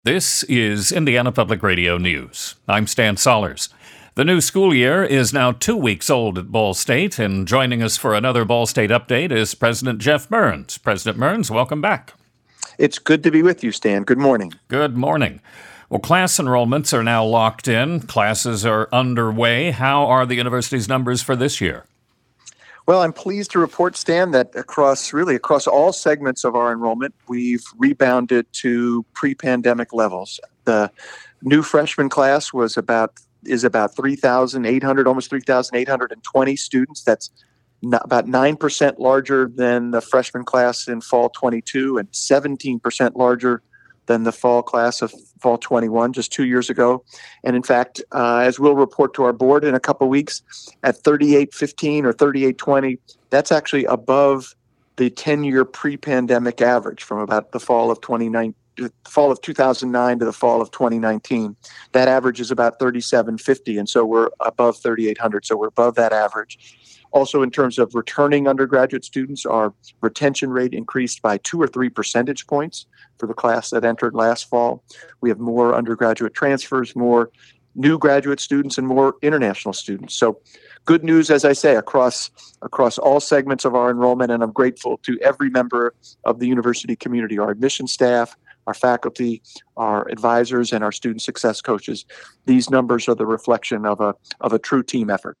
This is Indiana Public Radio News. I'm Stan Sollers. The new school year is now 2 weeks old at Ball State, and joining us for another Ball State update is President Jeff Mearns. President Mearns, welcome back. It's good to be with you, Stan. Good morning. Good morning. Well, class enrollments are now locked in. Classes are underway. How are the university's numbers for this year? Well, I'm pleased to report, Stan, that across all segments of our enrollment, we've rebounded to pre-pandemic levels. The new freshman class is about 3,800, almost 3,820 students. That's about 9% larger than the freshman class in fall 22 and 17% larger than the fall class of fall 21 just 2 years ago. And in fact, as we'll report to our board in a couple weeks, at 3815 or 3820, that's actually above the 10-year pre-pandemic average from about the fall of 2009 to the fall of 2019. That average is about 3750, and so we're above 3800, so we're above that average. Also, in terms of returning undergraduate students, our retention rate increased by 2 or 3 percentage points for the class that entered last fall. We have more undergraduate transfers, more new graduate students, and more international students. So good news, as I say, across all segments of our enrollment, and I'm grateful to every member of the university community, our admission staff, our faculty, our advisors, and our student success coaches. These numbers are the reflection of a true team effort.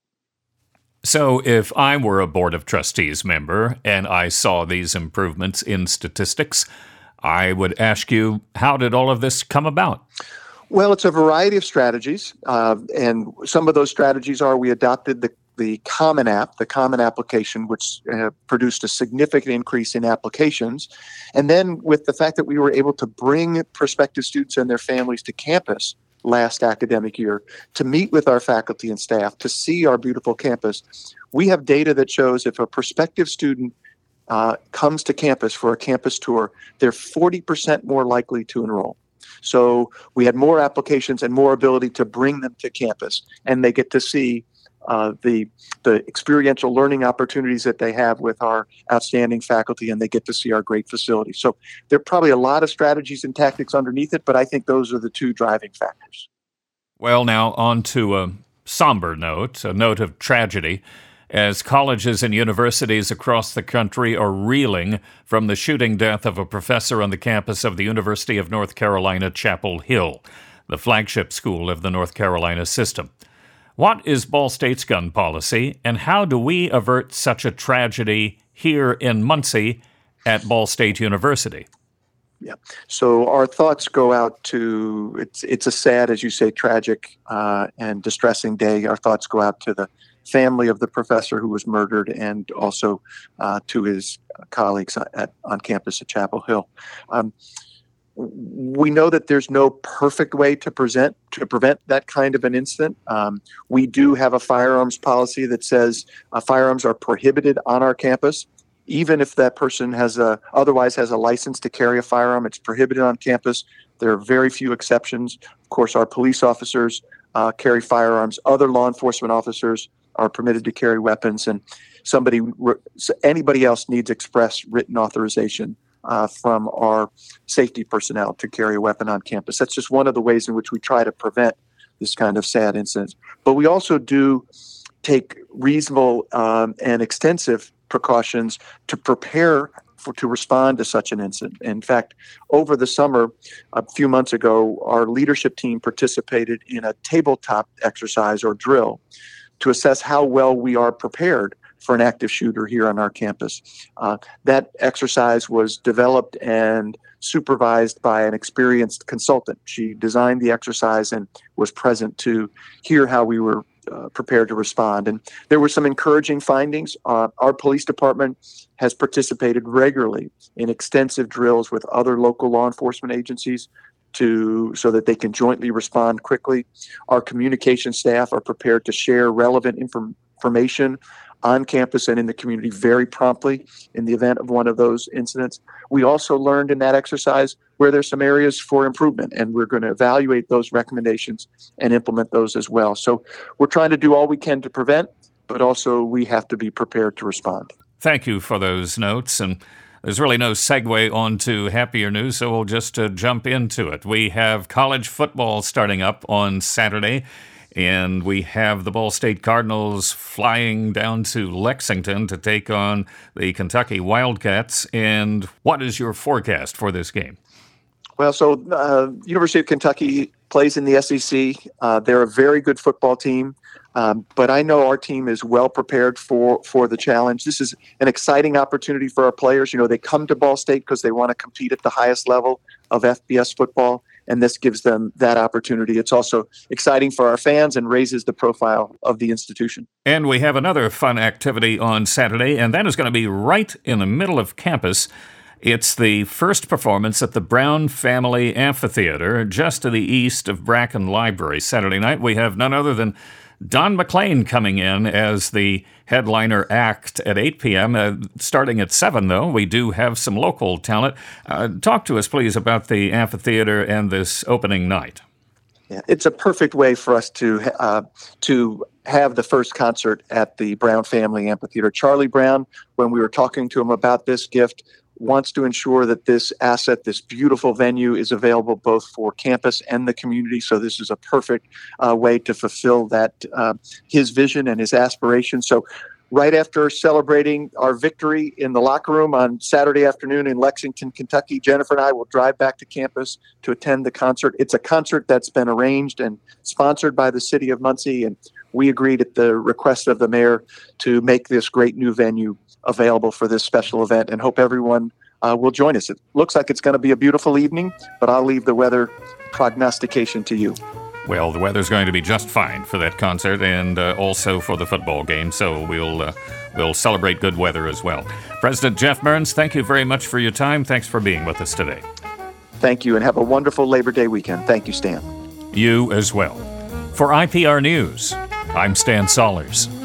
So if I were a Board of Trustees member and I saw these improvements in statistics, I would ask you, how did all of this come about? Well, it's a variety of strategies, and some of those strategies are we adopted the Common App, the Common application, which produced a significant increase in applications. And then with the fact that we were able to bring prospective students and their families to campus last academic year to meet with our faculty and staff, to see our beautiful campus, we have data that shows if a prospective student comes to campus for a campus tour, they're 40% more likely to enroll. So we had more applications and more ability to bring them to campus, and they get to see the experiential learning opportunities that they have with our outstanding faculty, and they get to see our great facilities. So there are probably a lot of strategies and tactics underneath it, but I think those are the two driving factors. Well, now on to a somber note, a note of tragedy, as colleges and universities across the country are reeling from the shooting death of a professor on the campus of the University of North Carolina, Chapel Hill, the flagship school of the North Carolina system. What is Ball State's gun policy, and how do we avert such a tragedy here in Muncie at Ball State University? Yeah. So our thoughts go out to, it's a sad, as you say, tragic and distressing day. Our thoughts go out to the family of the professor who was murdered, and also to his colleagues on campus at Chapel Hill. We know that there's no perfect way to prevent that kind of an incident. We do have a firearms policy that says firearms are prohibited on our campus. Even if that person otherwise has a license to carry a firearm, it's prohibited on campus. There are very few exceptions. Of course, our police officers carry firearms. Other law enforcement officers are permitted to carry weapons, and anybody else needs express written authorization from our safety personnel to carry a weapon on campus. That's just one of the ways in which we try to prevent this kind of sad incidents. But we also do take reasonable and extensive precautions to prepare to respond to such an incident. In fact, over the summer, a few months ago, our leadership team participated in a tabletop exercise or drill to assess how well we are prepared for an active shooter here on our campus. That exercise was developed and supervised by an experienced consultant. She designed the exercise and was present to hear how we were prepared to respond. And there were some encouraging findings. Our police department has participated regularly in extensive drills with other local law enforcement agencies so that they can jointly respond quickly. Our communication staff are prepared to share relevant information on campus and in the community very promptly in the event of one of those incidents. We also learned in that exercise where there's some areas for improvement, and we're going to evaluate those recommendations and implement those as well. So we're trying to do all we can to prevent, but also we have to be prepared to respond. Thank you for those notes. And there's really no segue onto happier news, so we'll just jump into it. We have college football starting up on Saturday, and we have the Ball State Cardinals flying down to Lexington to take on the Kentucky Wildcats. And what is your forecast for this game? Well, so University of Kentucky plays in the SEC. They're a very good football team, but I know our team is well prepared for the challenge. This is an exciting opportunity for our players. You know, they come to Ball State because they want to compete at the highest level of FBS football, and this gives them that opportunity. It's also exciting for our fans and raises the profile of the institution. And we have another fun activity on Saturday, and that is going to be right in the middle of campus. It's the first performance at the Brown Family Amphitheater, just to the east of Bracken Library. Saturday night, we have none other than Don McLean coming in as the headliner act at 8 p.m. Starting at 7, though, we do have some local talent. Talk to us, please, about the amphitheater and this opening night. Yeah, it's a perfect way for us to have the first concert at the Brown Family Amphitheater. Charlie Brown, when we were talking to him about this gift, wants to ensure that this asset, this beautiful venue, is available both for campus and the community. So this is a perfect way to fulfill that his vision and his aspiration. So right after celebrating our victory in the locker room on Saturday afternoon in Lexington, Kentucky, Jennifer and I will drive back to campus to attend the concert. It's a concert that's been arranged and sponsored by the city of Muncie, and we agreed at the request of the mayor to make this great new venue available for this special event, and hope everyone will join us. It looks like it's going to be a beautiful evening, but I'll leave the weather prognostication to you. Well, the weather's going to be just fine for that concert and also for the football game, so we'll celebrate good weather as well. President Jeff Burns, thank you very much for your time. Thanks for being with us today. Thank you, and have a wonderful Labor Day weekend. Thank you, Stan. You as well. For IPR News, I'm Stan Sollers.